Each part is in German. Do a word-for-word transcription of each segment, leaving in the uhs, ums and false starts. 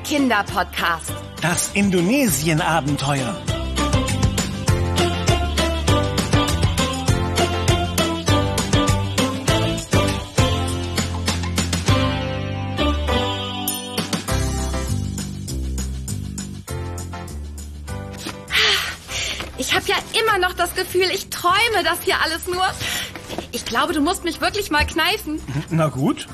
Kinderpodcast. Das Indonesien-Abenteuer. Ich habe ja immer noch das Gefühl, ich träume das hier alles nur. Ich glaube, du musst mich wirklich mal kneifen. Na gut.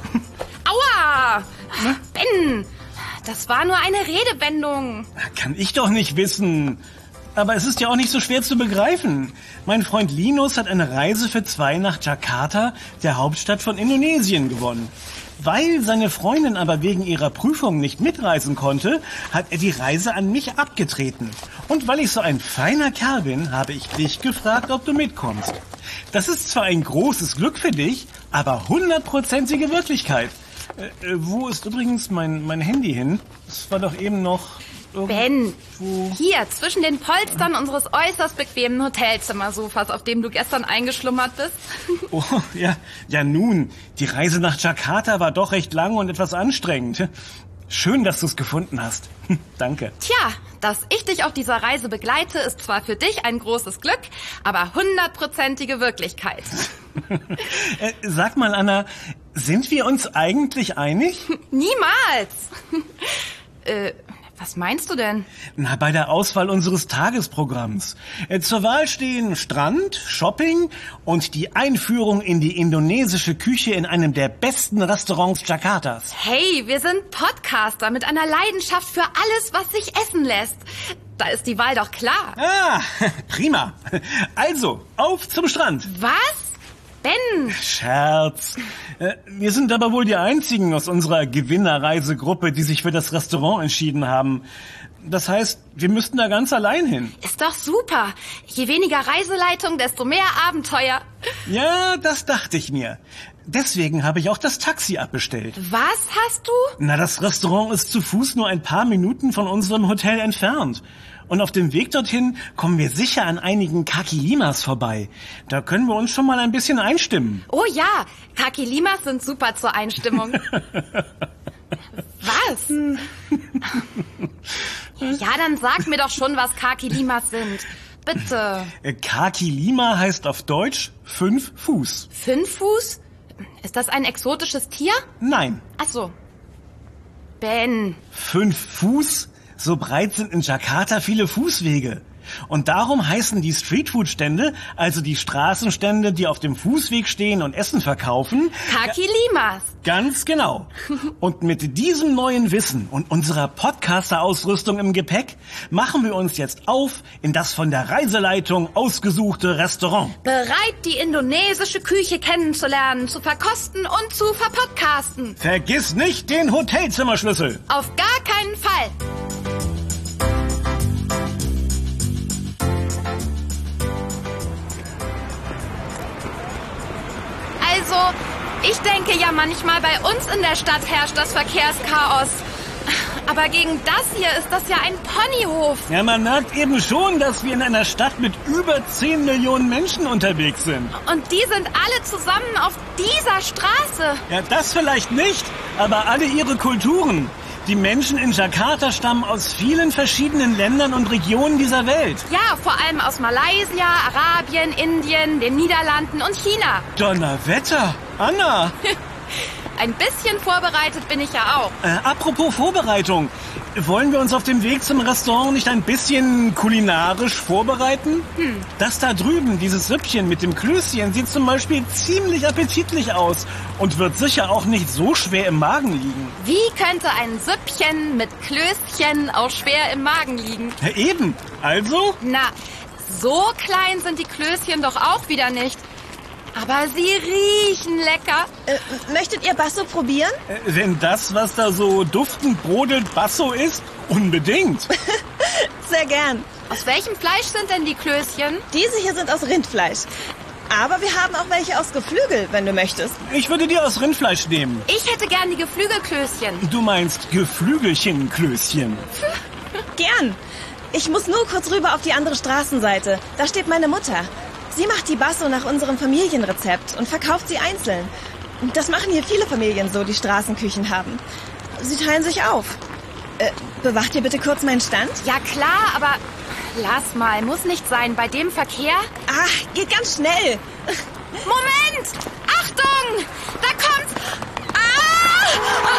Aua! Ben, das war nur eine Redewendung. Kann ich doch nicht wissen. Aber es ist ja auch nicht so schwer zu begreifen. Mein Freund Linus hat eine Reise für zwei nach Jakarta, der Hauptstadt von Indonesien, gewonnen. Weil seine Freundin aber wegen ihrer Prüfung nicht mitreisen konnte, hat er die Reise an mich abgetreten. Und weil ich so ein feiner Kerl bin, habe ich dich gefragt, ob du mitkommst. Das ist zwar ein großes Glück für dich, aber hundertprozentige Wirklichkeit. Äh, wo ist übrigens mein, mein Handy hin? Das war doch eben noch... Ben, hier zwischen den Polstern unseres äußerst bequemen Hotelzimmersofas, auf dem du gestern eingeschlummert bist. Oh, ja, ja nun, die Reise nach Jakarta war doch recht lang und etwas anstrengend. Schön, dass du es gefunden hast. Danke. Tja, dass ich dich auf dieser Reise begleite, ist zwar für dich ein großes Glück, aber hundertprozentige Wirklichkeit. äh, sag mal, Anna, sind wir uns eigentlich einig? Niemals. äh... Was meinst du denn? Na, bei der Auswahl unseres Tagesprogramms. Äh, zur Wahl stehen Strand, Shopping und die Einführung in die indonesische Küche in einem der besten Restaurants Jakartas. Hey, wir sind Podcaster mit einer Leidenschaft für alles, was sich essen lässt. Da ist die Wahl doch klar. Ah, prima. Also, auf zum Strand. Was? Ben! Scherz. Wir sind aber wohl die Einzigen aus unserer Gewinnerreisegruppe, die sich für das Restaurant entschieden haben. Das heißt, wir müssten da ganz allein hin. Ist doch super. Je weniger Reiseleitung, desto mehr Abenteuer. Ja, das dachte ich mir. Deswegen habe ich auch das Taxi abbestellt. Was hast du? Na, das Restaurant ist zu Fuß nur ein paar Minuten von unserem Hotel entfernt. Und auf dem Weg dorthin kommen wir sicher an einigen Kaki Limas vorbei. Da können wir uns schon mal ein bisschen einstimmen. Oh ja, Kaki Limas sind super zur Einstimmung. Was? Ja, dann sag mir doch schon, was Kaki Limas sind. Bitte. Kaki Lima heißt auf Deutsch fünf Fuß. Fünf Fuß? Ist das ein exotisches Tier? Nein. Ach so. Ben. Fünf Fuß? So breit sind in Jakarta viele Fußwege. Und darum heißen die Streetfood-Stände, also die Straßenstände, die auf dem Fußweg stehen und Essen verkaufen... Kaki Limas. Ganz genau. Und mit diesem neuen Wissen und unserer Podcaster-Ausrüstung im Gepäck machen wir uns jetzt auf in das von der Reiseleitung ausgesuchte Restaurant. Bereit, die indonesische Küche kennenzulernen, zu verkosten und zu verpodcasten. Vergiss nicht den Hotelzimmerschlüssel. Auf gar keinen Fall. Also, ich denke ja manchmal, bei uns in der Stadt herrscht das Verkehrschaos. Aber gegen das hier ist das ja ein Ponyhof. Ja, man merkt eben schon, dass wir in einer Stadt mit über zehn Millionen Menschen unterwegs sind. Und die sind alle zusammen auf dieser Straße. Ja, das vielleicht nicht, aber alle ihre Kulturen. Die Menschen in Jakarta stammen aus vielen verschiedenen Ländern und Regionen dieser Welt. Ja, vor allem aus Malaysia, Arabien, Indien, den Niederlanden und China. Donnerwetter! Anna! Ein bisschen vorbereitet bin ich ja auch. Äh, apropos Vorbereitung. Wollen wir uns auf dem Weg zum Restaurant nicht ein bisschen kulinarisch vorbereiten? Hm. Das da drüben, dieses Süppchen mit dem Klößchen, sieht zum Beispiel ziemlich appetitlich aus und wird sicher auch nicht so schwer im Magen liegen. Wie könnte ein Süppchen mit Klößchen auch schwer im Magen liegen? Ja, eben. Also? Na, so klein sind die Klößchen doch auch wieder nicht. Aber sie riechen lecker. Äh, möchtet ihr Basso probieren? Äh, wenn das, was da so duftend brodelt, Basso ist, unbedingt. Sehr gern. Aus welchem Fleisch sind denn die Klößchen? Diese hier sind aus Rindfleisch. Aber wir haben auch welche aus Geflügel, wenn du möchtest. Ich würde die aus Rindfleisch nehmen. Ich hätte gern die Geflügelklößchen. Du meinst Geflügelchenklößchen. Gern. Ich muss nur kurz rüber auf die andere Straßenseite. Da steht meine Mutter. Sie macht die Basso nach unserem Familienrezept und verkauft sie einzeln. Das machen hier viele Familien so, die Straßenküchen haben. Sie teilen sich auf. Äh, bewacht ihr bitte kurz meinen Stand? Ja klar, aber lass mal, muss nicht sein. Bei dem Verkehr? Ach, geht ganz schnell. Moment! Achtung! Da kommt's! Ah!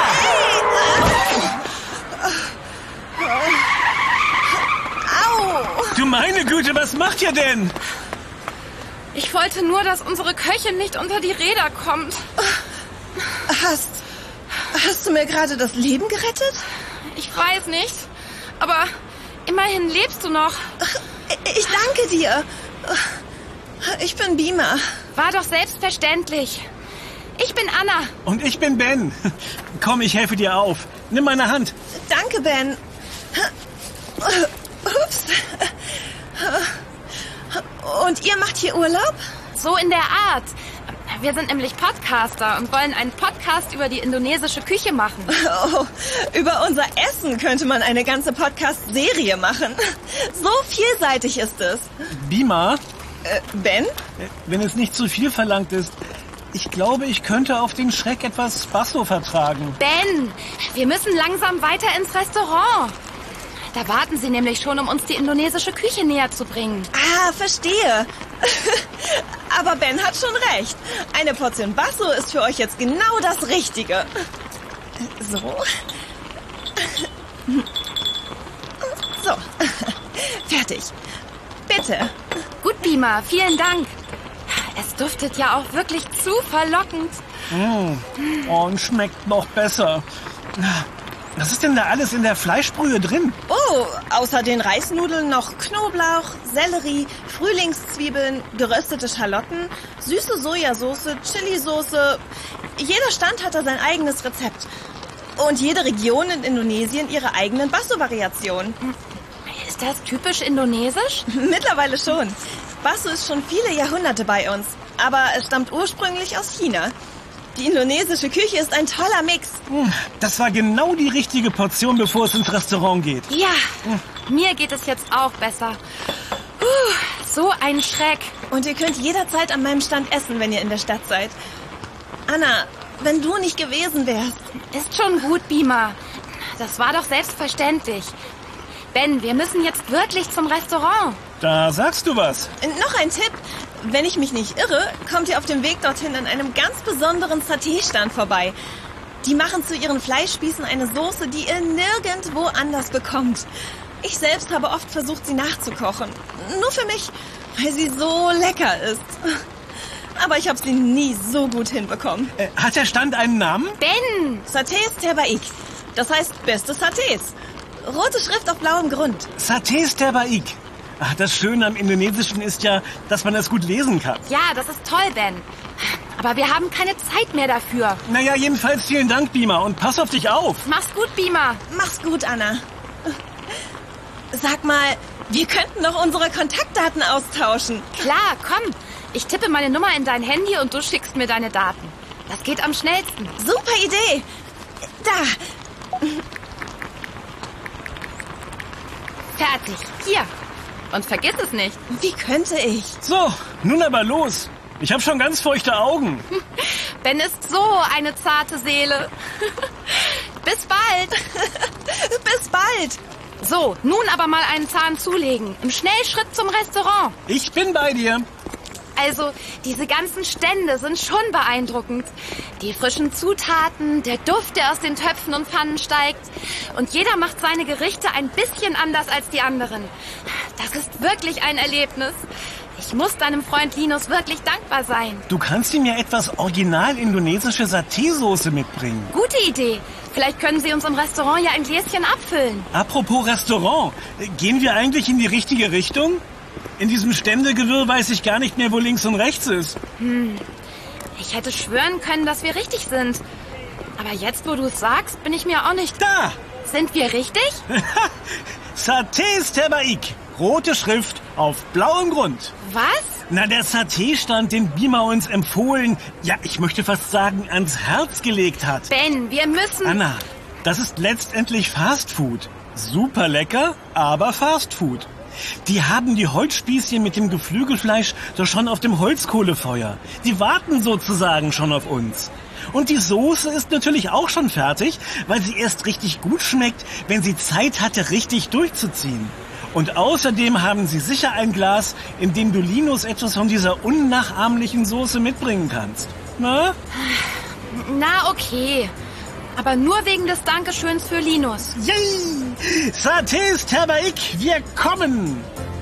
Au! Du meine Güte, was macht ihr denn? Ich wollte nur, dass unsere Köchin nicht unter die Räder kommt. Hast, hast du mir gerade das Leben gerettet? Ich weiß nicht, aber immerhin lebst du noch. Ich danke dir. Ich bin Beamer. War doch selbstverständlich. Ich bin Anna. Und ich bin Ben. Komm, ich helfe dir auf. Nimm meine Hand. Danke, Ben. Ups. Und ihr macht hier Urlaub? So in der Art. Wir sind nämlich Podcaster und wollen einen Podcast über die indonesische Küche machen. Oh, über unser Essen könnte man eine ganze Podcast-Serie machen. So vielseitig ist es. Beamer, Äh, Ben? wenn es nicht zu viel verlangt ist, ich glaube, ich könnte auf den Schreck etwas Basso vertragen. Ben, wir müssen langsam weiter ins Restaurant. Da warten sie nämlich schon, um uns die indonesische Küche näher zu bringen. Ah, verstehe. Aber Ben hat schon recht. Eine Portion Basso ist für euch jetzt genau das Richtige. So. So. Fertig. Bitte. Gut, Beamer, vielen Dank. Es duftet ja auch wirklich zu verlockend. Mm. Oh, und schmeckt noch besser. Was ist denn da alles in der Fleischbrühe drin? Oh, außer den Reisnudeln noch Knoblauch, Sellerie, Frühlingszwiebeln, geröstete Schalotten, süße Sojasauce, Chilisauce. Jeder Stand hat da sein eigenes Rezept. Und jede Region in Indonesien ihre eigenen Basso-Variationen. Ist das typisch indonesisch? Mittlerweile schon. Basso ist schon viele Jahrhunderte bei uns. Aber es stammt ursprünglich aus China. Die indonesische Küche ist ein toller Mix. Das war genau die richtige Portion, bevor es ins Restaurant geht. Ja, mir geht es jetzt auch besser. Puh, so ein Schreck. Und ihr könnt jederzeit an meinem Stand essen, wenn ihr in der Stadt seid. Anna, wenn du nicht gewesen wärst. Ist schon gut, Beamer. Das war doch selbstverständlich. Ben, wir müssen jetzt wirklich zum Restaurant. Da sagst du was. Noch ein Tipp. Wenn ich mich nicht irre, kommt ihr auf dem Weg dorthin an einem ganz besonderen Saté-Stand vorbei. Die machen zu ihren Fleischspießen eine Soße, die ihr nirgendwo anders bekommt. Ich selbst habe oft versucht, sie nachzukochen. Nur für mich, weil sie so lecker ist. Aber ich habe sie nie so gut hinbekommen. Äh, hat der Stand einen Namen? Ben! Satés Terbaik. Das heißt beste Satés. Rote Schrift auf blauem Grund. Satés Terbaik. Ach, das Schöne am Indonesischen ist ja, dass man es gut lesen kann. Ja, das ist toll, Ben. Aber wir haben keine Zeit mehr dafür. Naja, jedenfalls vielen Dank, Beamer, und pass auf dich auf. Mach's gut, Beamer. Mach's gut, Anna. Sag mal, wir könnten doch unsere Kontaktdaten austauschen. Klar, komm. Ich tippe meine Nummer in dein Handy und du schickst mir deine Daten. Das geht am schnellsten. Super Idee. Da. Fertig. Hier. Und vergiss es nicht. Wie könnte ich? So, nun aber los. Ich habe schon ganz feuchte Augen. Ben ist so eine zarte Seele. Bis bald. Bis bald. So, nun aber mal einen Zahn zulegen. Im Schnellschritt zum Restaurant. Ich bin bei dir. Also, diese ganzen Stände sind schon beeindruckend. Die frischen Zutaten, der Duft, der aus den Töpfen und Pfannen steigt. Und jeder macht seine Gerichte ein bisschen anders als die anderen. Das ist wirklich ein Erlebnis. Ich muss deinem Freund Linus wirklich dankbar sein. Du kannst ihm ja etwas original indonesische Saté-Soße mitbringen. Gute Idee. Vielleicht können Sie uns im Restaurant ja ein Gläschen abfüllen. Apropos Restaurant, gehen wir eigentlich in die richtige Richtung? In diesem Ständegewirr weiß ich gar nicht mehr, wo links und rechts ist. Hm. Ich hätte schwören können, dass wir richtig sind. Aber jetzt, wo du es sagst, bin ich mir auch nicht... Da! Sind wir richtig? Satés Terbaik. Rote Schrift auf blauem Grund. Was? Na, der Saté-Stand, den Beamer uns empfohlen, ja, ich möchte fast sagen, ans Herz gelegt hat. Ben, wir müssen... Anna, das ist letztendlich Fastfood. Super lecker, aber Fastfood. Die haben die Holzspießchen mit dem Geflügelfleisch doch schon auf dem Holzkohlefeuer. Die warten sozusagen schon auf uns. Und die Soße ist natürlich auch schon fertig, weil sie erst richtig gut schmeckt, wenn sie Zeit hatte, richtig durchzuziehen. Und außerdem haben sie sicher ein Glas, in dem du Linus etwas von dieser unnachahmlichen Soße mitbringen kannst. Na? Na, okay. Aber nur wegen des Dankeschöns für Linus. Yay! Satés Terbaik, wir kommen!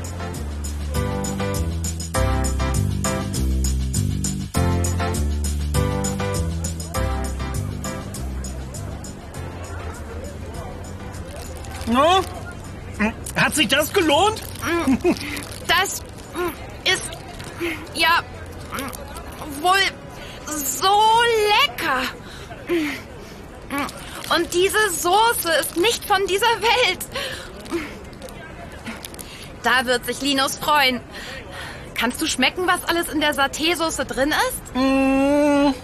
No? Hat sich das gelohnt? Das ist ja wohl so lecker. Und diese Soße ist nicht von dieser Welt. Da wird sich Linus freuen. Kannst du schmecken, was alles in der Saté-Soße drin ist? Mm,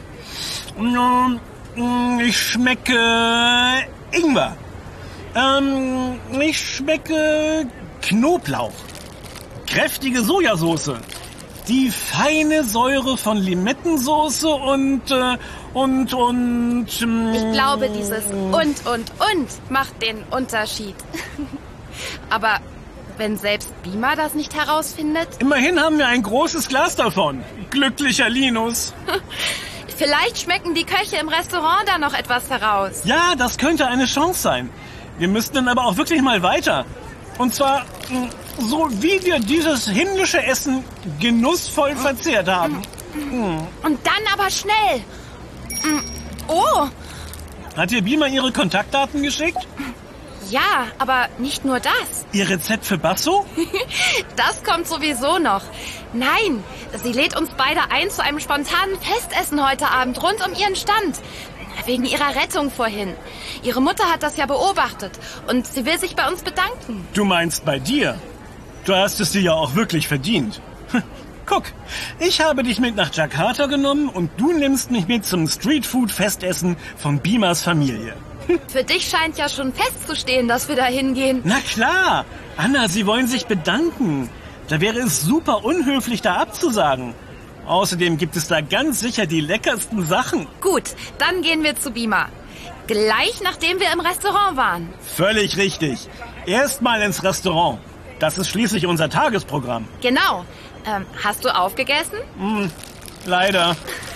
mm, ich schmecke Ingwer. Ähm, ich schmecke Knoblauch. Kräftige Sojasauce. Die feine Säure von Limettensoße und, äh, und, und... Ähm, Ich glaube, dieses und, und, und macht den Unterschied. Aber wenn selbst Beamer das nicht herausfindet? Immerhin haben wir ein großes Glas davon. Glücklicher Linus. Vielleicht schmecken die Köche im Restaurant da noch etwas heraus. Ja, das könnte eine Chance sein. Wir müssten dann aber auch wirklich mal weiter. Und zwar so, wie wir dieses himmlische Essen genussvoll verzehrt haben. Und dann aber schnell. Oh, Hat dir Beamer ihre Kontaktdaten geschickt? ja, aber nicht nur das. Ihr Rezept für Basso? Das kommt sowieso noch. Nein, sie lädt uns beide ein zu einem spontanen Festessen heute Abend rund um ihren Stand. Wegen ihrer Rettung vorhin. Ihre Mutter hat das ja beobachtet und sie will sich bei uns bedanken. Du meinst bei dir? Du hast es dir ja auch wirklich verdient. Guck, ich habe dich mit nach Jakarta genommen und du nimmst mich mit zum Streetfood-Festessen von Beamers Familie. Für dich scheint ja schon festzustehen, dass wir da hingehen. Na klar! Anna, sie wollen sich bedanken. Da wäre es super unhöflich, da abzusagen. Außerdem gibt es da ganz sicher die leckersten Sachen. Gut, dann gehen wir zu Beamer. Gleich nachdem wir im Restaurant waren. Völlig richtig. Erstmal ins Restaurant. Das ist schließlich unser Tagesprogramm. Genau. Ähm, hast du aufgegessen? Hm, leider.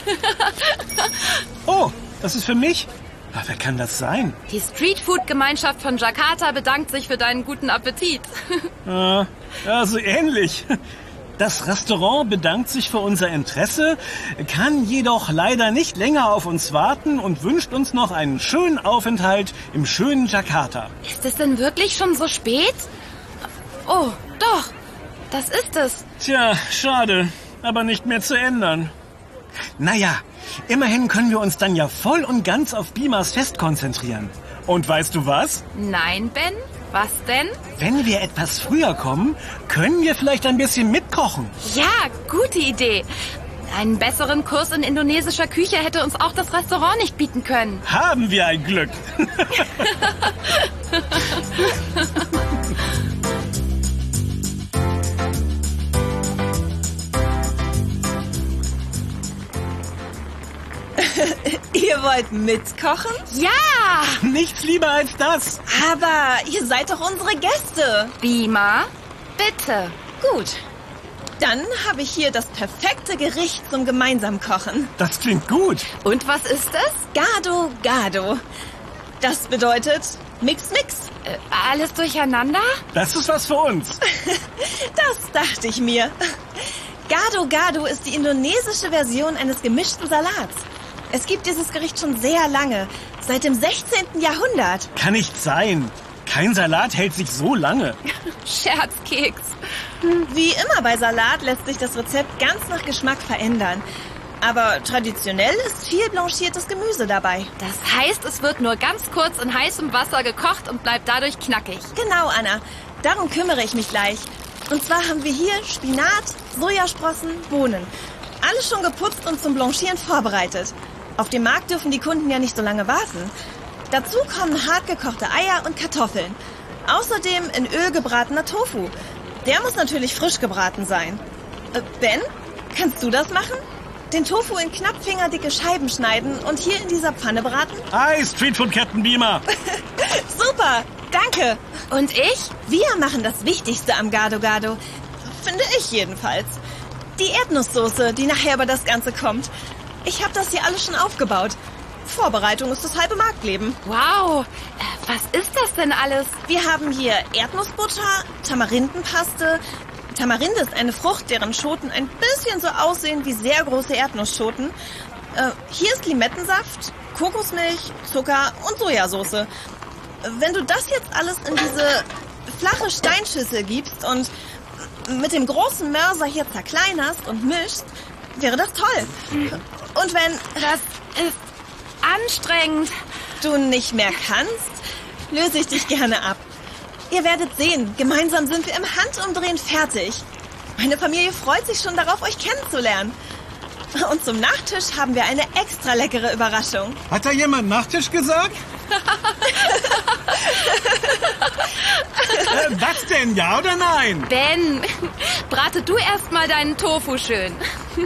Oh, das ist für mich? Ach, wer kann das sein? Die Streetfood-Gemeinschaft von Jakarta bedankt sich für deinen guten Appetit. Äh, ja, so ähnlich. Das Restaurant bedankt sich für unser Interesse, kann jedoch leider nicht länger auf uns warten und wünscht uns noch einen schönen Aufenthalt im schönen Jakarta. Ist es denn wirklich schon so spät? Oh, doch. Das ist es. Tja, schade, aber nicht mehr zu ändern. Naja, immerhin können wir uns dann ja voll und ganz auf Beamers Fest konzentrieren. Und weißt du was? Nein, Ben? Was denn? Wenn wir etwas früher kommen, können wir vielleicht ein bisschen mitkochen. Ja, gute Idee. Einen besseren Kurs in indonesischer Küche hätte uns auch das Restaurant nicht bieten können. Haben wir ein Glück. Ihr wollt mitkochen? Ja! Nichts lieber als das. Aber ihr seid doch unsere Gäste. Beamer, bitte. Gut. Dann habe ich hier das perfekte Gericht zum gemeinsamen Kochen. Das klingt gut. Und was ist es? Gado Gado. Das bedeutet Mix Mix. Äh, alles durcheinander? Das ist was für uns. Das dachte ich mir. Gado Gado ist die indonesische Version eines gemischten Salats. Es gibt dieses Gericht schon sehr lange, seit dem sechzehnten Jahrhundert. Kann nicht sein. Kein Salat hält sich so lange. Scherzkeks. Wie immer bei Salat lässt sich das Rezept ganz nach Geschmack verändern. Aber traditionell ist viel blanchiertes Gemüse dabei. Das heißt, es wird nur ganz kurz in heißem Wasser gekocht und bleibt dadurch knackig. Genau, Anna. Darum kümmere ich mich gleich. Und zwar haben wir hier Spinat, Sojasprossen, Bohnen. Alles schon geputzt und zum Blanchieren vorbereitet. Auf dem Markt dürfen die Kunden ja nicht so lange warten. Dazu kommen hartgekochte Eier und Kartoffeln. Außerdem in Öl gebratener Tofu. Der muss natürlich frisch gebraten sein. Äh, Ben, kannst du das machen? Den Tofu in knapp fingerdicke Scheiben schneiden und hier in dieser Pfanne braten? Hi, Streetfood Captain Beamer. Super, danke. Und ich? Wir machen das Wichtigste am Gado Gado. Finde ich jedenfalls. Die Erdnusssoße, die nachher über das Ganze kommt. Ich habe das hier alles schon aufgebaut. Vorbereitung ist das halbe Marktleben. Wow, äh, was ist das denn alles? Wir haben hier Erdnussbutter, Tamarindenpaste. Tamarinde ist eine Frucht, deren Schoten ein bisschen so aussehen wie sehr große Erdnussschoten. Äh, hier ist Limettensaft, Kokosmilch, Zucker und Sojasauce. Wenn du das jetzt alles in diese flache Steinschüssel gibst und mit dem großen Mörser hier zerkleinerst und mischst, wäre das toll. Und wenn Das ist anstrengend. du nicht mehr kannst, löse ich dich gerne ab. Ihr werdet sehen, gemeinsam sind wir im Handumdrehen fertig. Meine Familie freut sich schon darauf, euch kennenzulernen. Und zum Nachtisch haben wir eine extra leckere Überraschung. Hat da jemand Nachtisch gesagt? äh, was denn, ja oder nein? Ben, brate du erst mal deinen Tofu schön.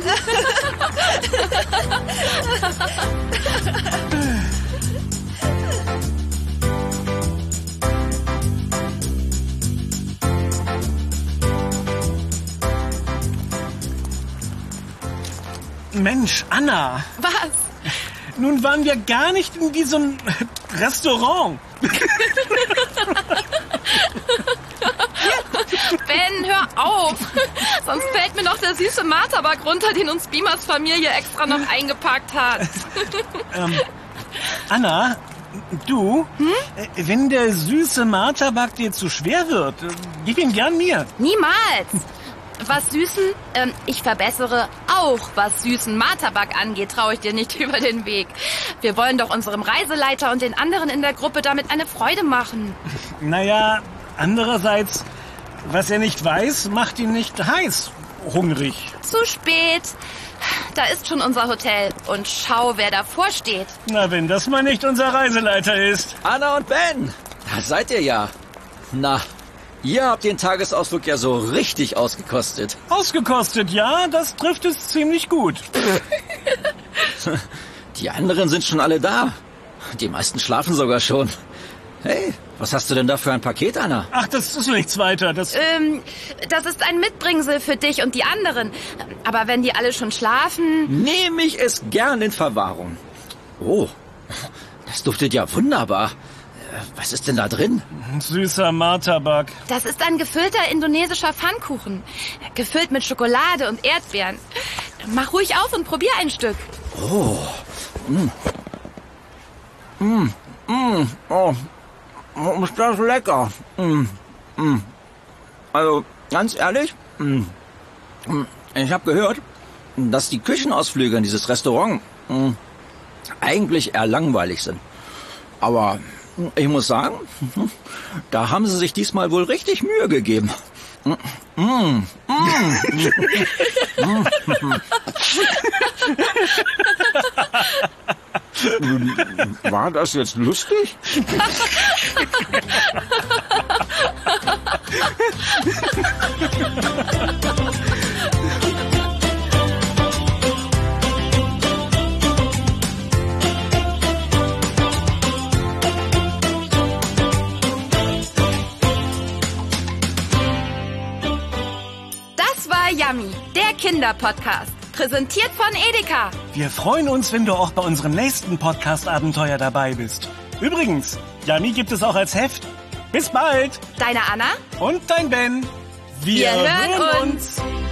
Mensch, Anna. Was? Nun waren wir gar nicht in diesem Restaurant. Ben, hör auf. Sonst fällt mir noch der süße Martabak runter, den uns Beamers Familie extra noch eingepackt hat. ähm, Anna, du, hm? äh, wenn der süße Martabak dir zu schwer wird, äh, gib ihn gern mir. Niemals. Was Süßen, ähm, ich verbessere auch, was süßen Martabak angeht, traue ich dir nicht über den Weg. Wir wollen doch unserem Reiseleiter und den anderen in der Gruppe damit eine Freude machen. Naja, andererseits, was er nicht weiß, macht ihn nicht heiß, hungrig. Zu spät. Da ist schon unser Hotel. Und schau, wer davor steht. Na, wenn das mal nicht unser Reiseleiter ist. Anna und Ben, da seid ihr ja. Na, ihr habt den Tagesausflug ja so richtig ausgekostet. Ausgekostet, ja, das trifft es ziemlich gut. Die anderen sind schon alle da. Die meisten schlafen sogar schon. Hey, was hast du denn da für ein Paket, Anna? Ach, das ist nichts weiter. Das Ähm, das ist ein Mitbringsel für dich und die anderen. Aber wenn die alle schon schlafen... Nehme ich es gern in Verwahrung. Oh, das duftet ja wunderbar. Was ist denn da drin? Süßer Martabak. Das ist ein gefüllter indonesischer Pfannkuchen. Gefüllt mit Schokolade und Erdbeeren. Mach ruhig auf und probier ein Stück. Oh. Mm. Mm. Mm. Oh. Oh, ist das lecker. Mm. Mm. Also, ganz ehrlich, mm. ich habe gehört, dass die Küchenausflüge in dieses Restaurant mm, eigentlich eher langweilig sind. Aber ich muss sagen, da haben sie sich diesmal wohl richtig Mühe gegeben. Mm, mm, mm. War das jetzt lustig? Yummy, der Kinderpodcast. Präsentiert von Edeka. Wir freuen uns, wenn du auch bei unserem nächsten Podcast-Abenteuer dabei bist. Übrigens, Yummy gibt es auch als Heft. Bis bald. Deine Anna und dein Ben. Wir, Wir hören uns. uns.